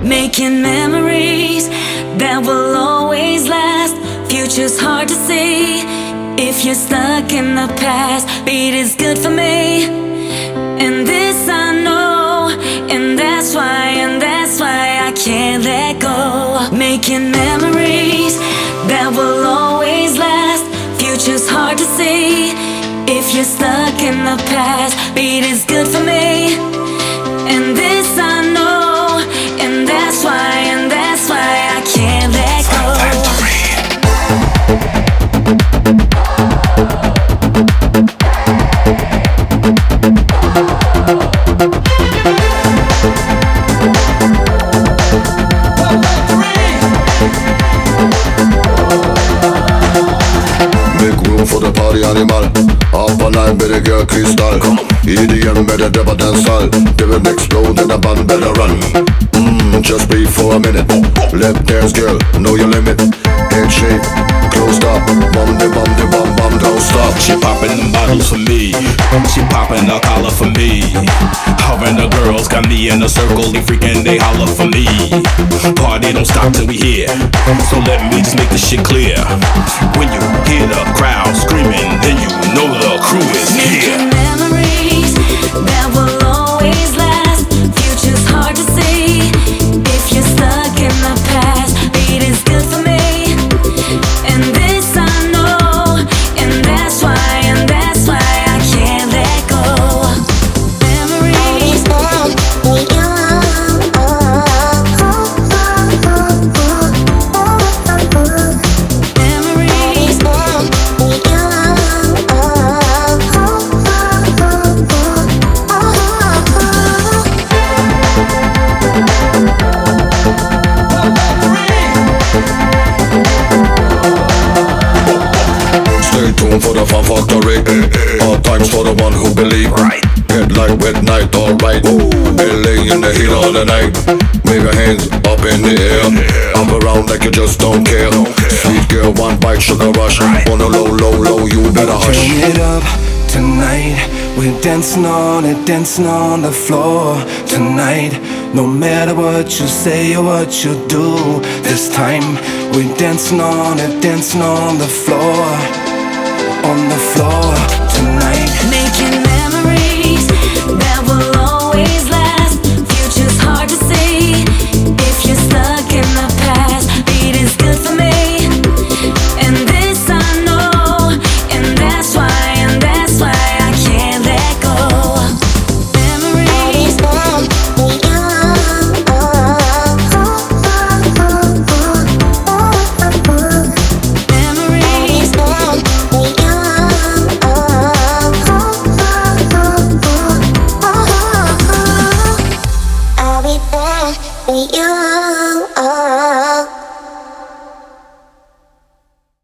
Making memories that will always last. Future's hard to see if you're stuck in the past. Beat is good for me, and this I know, and that's why I can't let go. Making memories that will always last. Future's hard to see if you're stuck in the past. Beat is good for me, and this I know, and that's why I can't let go. Make room for the party animal. Up all night with the girl crystal. EDM better dab a dance hall. They will explode and the band better run. Just breathe for a minute. Left dance girl, know your limit. Head shake, close up. Bum de bum de bum bum, don't stop. She popping them bottles for me. She popping the collar for me. Her and the girls got me in a circle. They freaking, they holler for me. Party don't stop till we here. So let me just make this shit clear. When you hear the crowd screaming, then you know the crew is here. Making memories that will always last. Future's hard to see if you're stuck in the past. Beat is good for me, and this I know, and that's why I can't let go. Memories. Stay tuned for the fun factory. All times for the one who believe. Get light with night, alright. LA in the heat of the night. Wave your hands up in the air. Up around like you just don't care. Sweet girl, one bite, sugar rush. On a low, low, low, you better hush. Turn it up tonight. We're dancing on it, dancing on the floor tonight. No matter what you say or what you do, this time we're dancing on it, dancing on the floor tonight. Making memories that will always last. Future's hard to see if you're stuck in the past. Beat is good for me, and this I know, and that's why I can't let go. Memories. Memories. I'll be there for you.